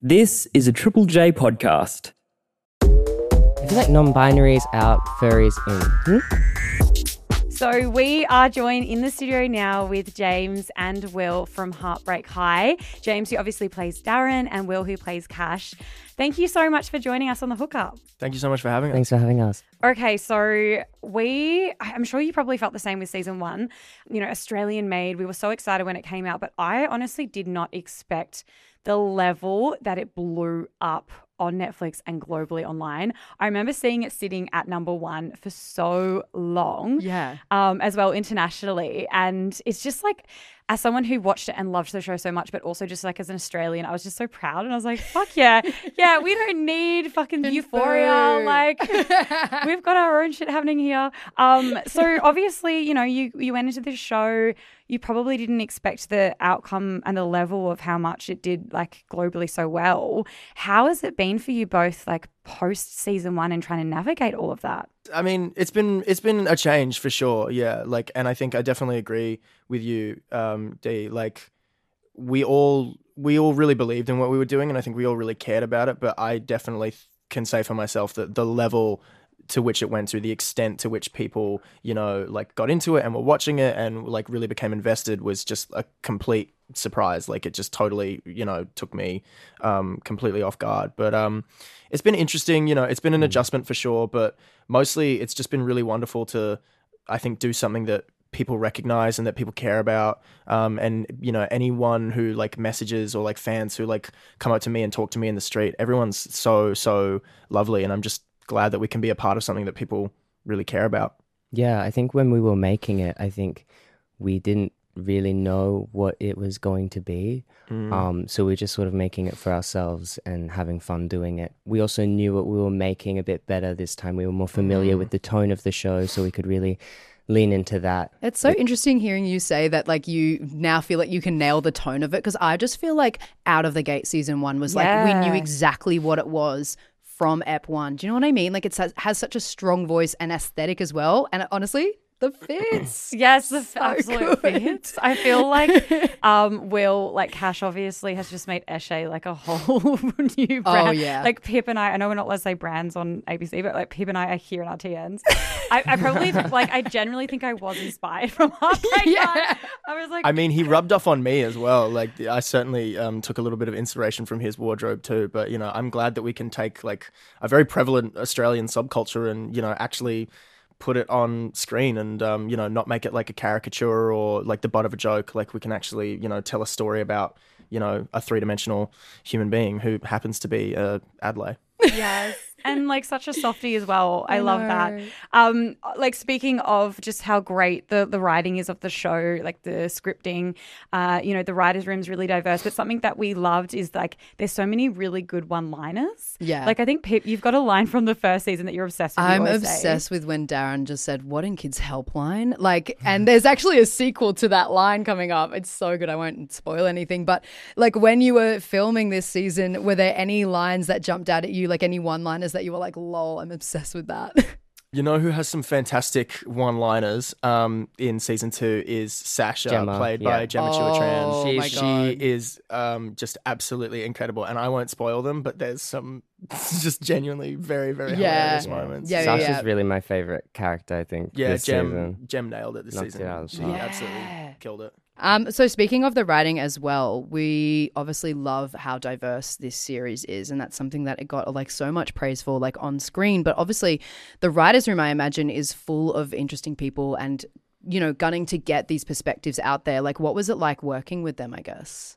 This is a Triple J podcast. I feel like non-binary is out, furries in. So we are joined in the studio now with James and Will from Heartbreak High. James, who obviously plays Darren, and Will, who plays Cash. Thank you so much for joining us on the hookup. Thank you so much for having us. Thanks for having us. Okay, so I'm sure you probably felt the same with season one. You know, Australian made. We were so excited when it came out, but I honestly did not expect the level that it blew up on Netflix and globally online. I remember seeing it sitting at number one for so long. Yeah. As well internationally. And it's just like, as someone who watched it and loved the show so much, but also just like as an Australian, I was just so proud. And I was like, fuck yeah. Yeah, we don't need fucking Euphoria. Like, we've got our own shit happening here. So obviously, you know, you went into this show, you probably didn't expect the outcome and the level of how much it did like globally so well. How has it been for you both, like post season one and trying to navigate all of that? I mean, it's been a change for sure. Yeah, like, and I think I definitely agree with you, Dee. Like, we all really believed in what we were doing, and I think we all really cared about it. But I definitely can say for myself that the level to which it went to, the extent to which people, you know, like got into it and were watching it and like really became invested was just a complete surprise. Like, it just totally, you know, took me completely off guard. But it's been interesting, you know, it's been an adjustment for sure, but mostly it's just been really wonderful to, I think, do something that people recognize and that people care about. And, you know, anyone who like messages or like fans who like come up to me and talk to me in the street, everyone's so lovely. And I'm just glad that we can be a part of something that people really care about. Yeah, I think when we were making it, I think we didn't really know what it was going to be. So we're just sort of making it for ourselves and having fun doing it. We also knew what we were making a bit better this time. We were more familiar with the tone of the show, so we could really lean into that. It's so interesting hearing you say that, like, you now feel like you can nail the tone of it, because I just feel like out of the gate season one was like we knew exactly what it was from Ep 1. Do you know what I mean? Like, it has such a strong voice and aesthetic as well. And honestly, the fits. Yes, the So absolute good. fits. I feel like Will, like Cash obviously has just made Eshe like a whole new brand. Oh, yeah. Like Pip and I know we're not allowed to say brands on ABC, but like Pip and I are here in our TNs. I probably, like, I genuinely think I was inspired from Heartbreak High. I was like, I mean, he rubbed off on me as well. Like, I certainly took a little bit of inspiration from his wardrobe too. But, you know, I'm glad that we can take like a very prevalent Australian subculture and, you know, actually put it on screen and, you know, not make it like a caricature or like the butt of a joke. Like, we can actually, you know, tell a story about, you know, a three-dimensional human being who happens to be Adlai. yes. And like such a softie as well. I love that. Like, speaking of just how great the writing is of the show, like the scripting, you know, the writer's room's really diverse. But something that we loved is like there's so many really good one-liners. Yeah. Like, I think Pip, you've got a line from the first season that you're obsessed with. I'm obsessed with when Darren just said, "What in Kids Helpline?" Like, and there's actually a sequel to that line coming up. It's so good. I won't spoil anything. But like, when you were filming this season, were there any lines that jumped out at you, like any one-liners that you were like, lol, I'm obsessed with that? You know who has some fantastic one-liners in season 2 is Sasha, Gemma, played by Gemma Oh, Chiwatran. my She God. is just absolutely incredible, and I won't spoil them, but there's some just genuinely very, very hilarious moments. Yeah, Sasha's really my favorite character, I think, Yeah, this season. Gem nailed it this Knocked season. it out of the She park. absolutely killed it. So speaking of the writing as well, we obviously love how diverse this series is, and that's something that it got like so much praise for, like on screen. But obviously, the writers' room, I imagine, is full of interesting people, and you know, gunning to get these perspectives out there. Like, what was it like working with them, I guess?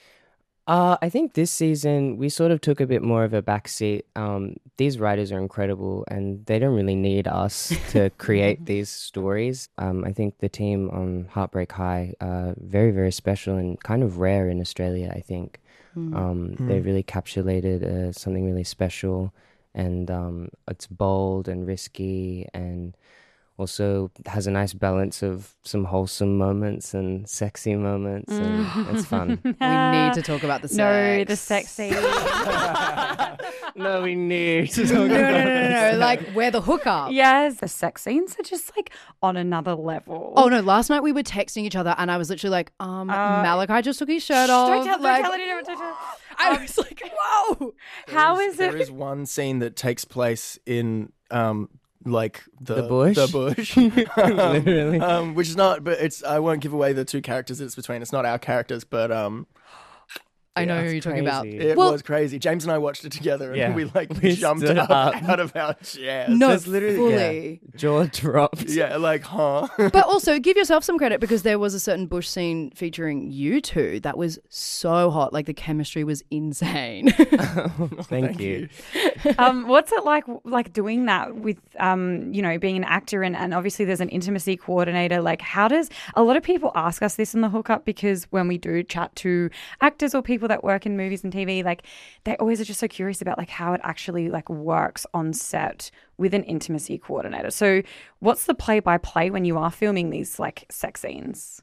I think this season we sort of took a bit more of a backseat. These writers are incredible and they don't really need us to create these stories. I think the team on Heartbreak High are very, very special and kind of rare in Australia, I think. They really encapsulated something really special, and it's bold and risky, and also has a nice balance of some wholesome moments and sexy moments, and it's fun. We need to talk about the sex. No, the sex scene. No, we need to talk No. Like, we're the hookup. Yes, the sex scenes are just like on another level. Oh, no. Last night we were texting each other and I was literally like, Malachi just took his shirt off. Don't tell Like, it. Don't tell. I was like, whoa. How is There it? is one scene that takes place in like the bush? The bush. Literally. Which is not, but it's, I won't give away the two characters it's between. It's not our characters, but I know Yeah, who you're it's talking about. crazy. it Well- was crazy. James and I watched it together, and Yeah. we We jumped stood up up. out of our chairs. No, That's literally fully. jaw dropped. Yeah, like, huh? But also give yourself some credit because there was a certain bush scene featuring you two that was so hot. Like the chemistry was insane. Thank you. What's it like doing that with being an actor and obviously there's an intimacy coordinator? Like, how does a lot of people ask us this in the hookup, because when we do chat to actors or people that work in movies and TV, like they always are just so curious about like how it actually like works on set with an intimacy coordinator. So what's the play-by-play when you are filming these like sex scenes?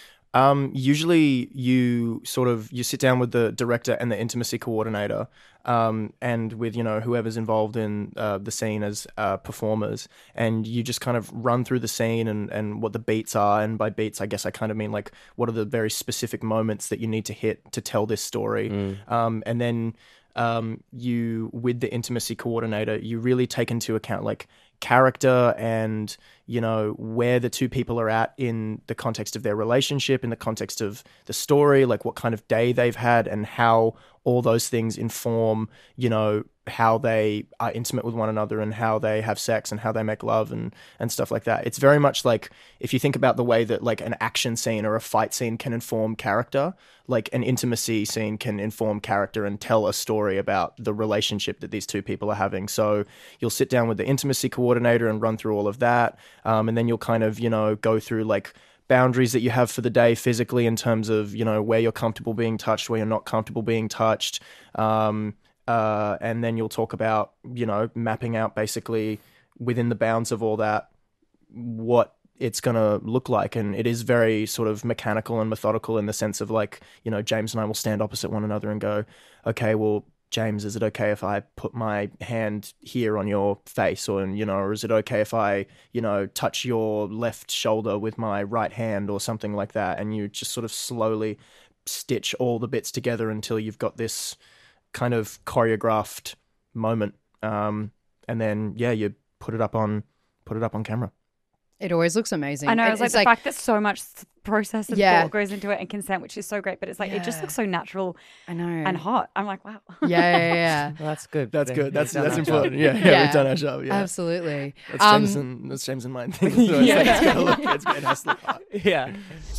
Usually you sit down with the director and the intimacy coordinator, and with, whoever's involved in the scene as performers, and you just kind of run through the scene and what the beats are. And by beats, I guess I kind of mean like what are the very specific moments that you need to hit to tell this story. And then you, with the intimacy coordinator, you really take into account like character and where the two people are at in the context of their relationship, in the context of the story, like what kind of day they've had, and how all those things inform how they are intimate with one another and how they have sex and how they make love and stuff like that. It's very much like if you think about the way that like an action scene or a fight scene can inform character, like an intimacy scene can inform character and tell a story about the relationship that these two people are having. So you'll sit down with the intimacy coordinator and run through all of that. And then you'll kind of, go through like boundaries that you have for the day physically in terms of, where you're comfortable being touched, where you're not comfortable being touched. And then you'll talk about, mapping out basically within the bounds of all that, what it's going to look like. And it is very sort of mechanical and methodical in the sense of like, James and I will stand opposite one another and go, okay, well, James, is it okay if I put my hand here on your face, or is it okay if I, touch your left shoulder with my right hand or something like that? And you just sort of slowly stitch all the bits together until you've got this kind of choreographed moment. And then, you put it up on camera. It always looks amazing. I know, it's like the fact that so much process and Yeah. thought goes into it and consent, which is so great, but it's like it just Yeah. looks so natural I know. and hot. I'm like, wow. Yeah. Well, that's good. That's good. That's We've done our important. job. Yeah, Yeah. we've done our job. Yeah. Absolutely. That's James and mine thing. So it's like, it's gotta look, it has to look hot. Yeah.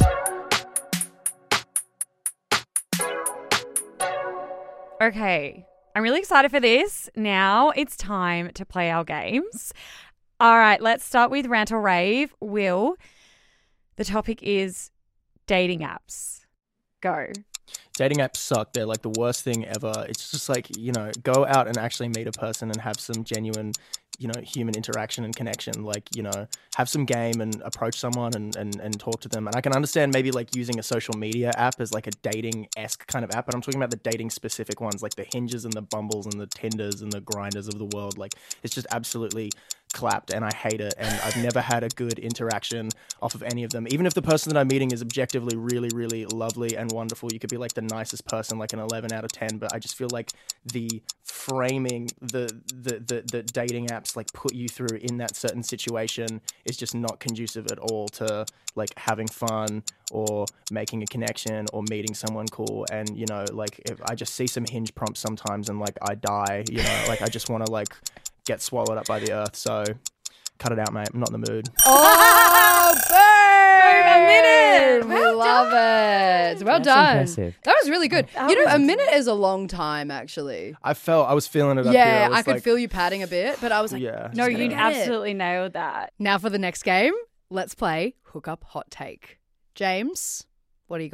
Okay, I'm really excited for this. Now it's time to play our games. All right, let's start with Rant or Rave. Will, the topic is dating apps. Go. Dating apps suck. They're like the worst thing ever. It's just like, go out and actually meet a person and have some genuine, human interaction and connection. Like, have some game and approach someone and talk to them. And I can understand maybe like using a social media app as like a dating-esque kind of app, but I'm talking about the dating specific ones, like the Hinges and the Bumbles and the Tinders and the Grinders of the world. Like, it's just absolutely clapped and I hate it, and I've never had a good interaction off of any of them. Even if the person that I'm meeting is objectively really, really lovely and wonderful, you could be like the nicest person, like an 11 out of 10, but I just feel like the framing the dating apps like put you through in that certain situation is just not conducive at all to like having fun or making a connection or meeting someone cool. And like if I just see some Hinge prompts sometimes and like I die, like I just want to like get swallowed up by the earth. So cut it out, mate. I'm not in the mood. Oh, boom! A minute. We love it. Well That's done. impressive. That was really good. A minute is a long time, actually. I was feeling it up here. Yeah, was I could like, feel you padding a bit, but I was like, yeah. No, just you get it. absolutely nailed that. Now for the next game, let's play Hookup Hot Take. James, what do you got?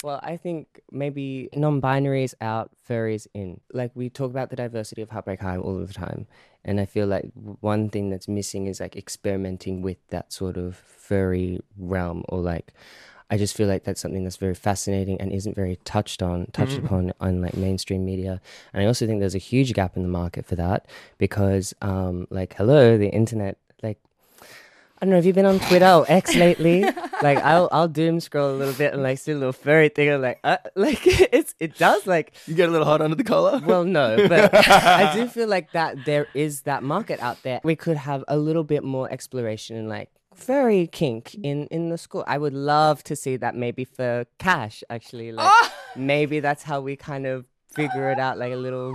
Well, I think maybe non-binary is out, furries in. Like we talk about the diversity of Heartbreak High all the time, and I feel like one thing that's missing is like experimenting with that sort of furry realm, or like I just feel like that's something that's very fascinating and isn't very touched upon on like mainstream media. And I also think there's a huge gap in the market for that because, like, hello, the internet, like. I don't know, have you been on Twitter or X lately? Like, I'll doom scroll a little bit and like see a little furry thing and like it does like. You get a little hot under the collar? Well, no, but I do feel like that there is that market out there. We could have a little bit more exploration and like furry kink in the school. I would love to see that maybe for Cash, actually. Like maybe that's how we kind of figure it out, like a little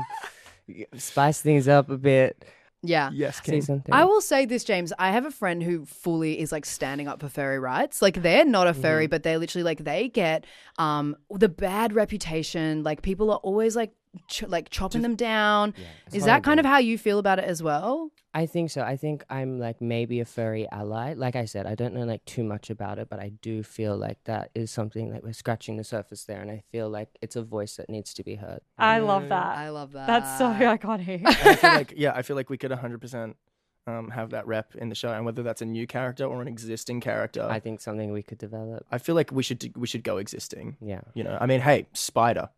spice things up a bit. Yeah. Yes, See King. something. I will say this, James. I have a friend who fully is like standing up for furry rights. Like they're not a furry, but they're literally like they get the bad reputation. Like people are always like chopping them down. it's Is that kind horrible. of how you feel about it as well? I think so. I think I'm like maybe a furry ally. Like I said, I don't know like too much about it, but I do feel like that is something that we're scratching the surface there, and I feel like it's a voice that needs to be heard. I love that. I love that. That's so iconic. And I feel like we could 100% have that rep in the show, and whether that's a new character or an existing character. I think something we could develop. I feel like we should go existing. Yeah. You know, I mean, hey, Spider,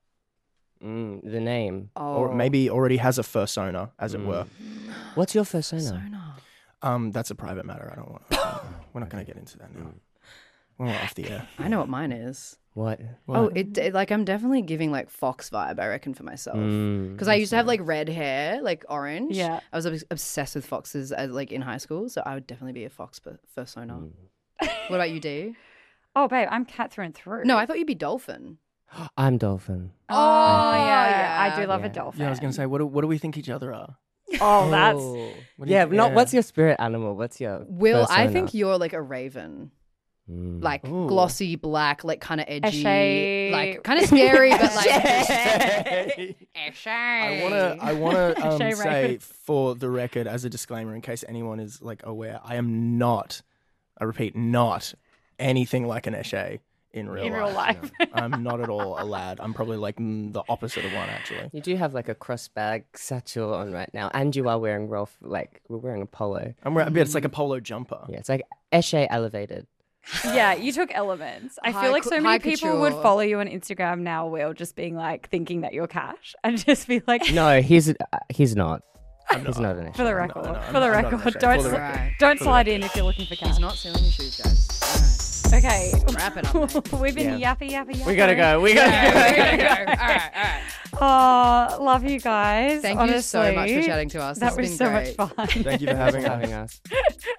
The name. or maybe already has a fursona, as it were. What's your persona? Persona. That's a private matter. I don't want. We're not going to get into that now. We're off the air. I know what mine is. What? Oh, it like I'm definitely giving like fox vibe, I reckon, for myself. Because I used to have like red hair, like orange. Yeah. I was obsessed with foxes like in high school, so I would definitely be a fox persona. What about you, D? Oh, babe, I'm cat through and through. No, I thought you'd be dolphin. I'm dolphin. Oh, yeah. I do love a Yeah. dolphin. Yeah, I was going to say, what do we think each other are? Oh, that's. What do you Yeah, think? not what's your spirit animal? What's your Will, I persona? think you're like a raven. Like Ooh. glossy black, like kind of edgy, Eshay. like kind of scary, but like I wanna Shay say Raven. for the record, as a disclaimer, in case anyone is like aware, I am not, I repeat, not anything like an Eshay in real life. No. I'm not at all a lad. I'm probably like the opposite of one, actually. You do have like a cross bag satchel on right now, and you are wearing Rolf. Like we're wearing a polo. It's like a polo jumper. Yeah, it's like Eshay elevated. Yeah, you took elements. I High feel like so high many people would couture. follow you on Instagram now, Will, just being like thinking that you're Cash and just be like, No, he's not. He's not an Eshay. for the record, no, for the I'm not record, Eshay. don't For the record. don't slide in if you're looking for Cash. He's not stealing your shoes, guys. Okay, Wrap it up, mate. we've been Yeah. yappy. We gotta go. We gotta Yeah, go. we gotta go. All right. Oh, love you guys. Thank honestly. you so much for chatting to us. That This was has so been much great. fun. Thank you for having us. Having us.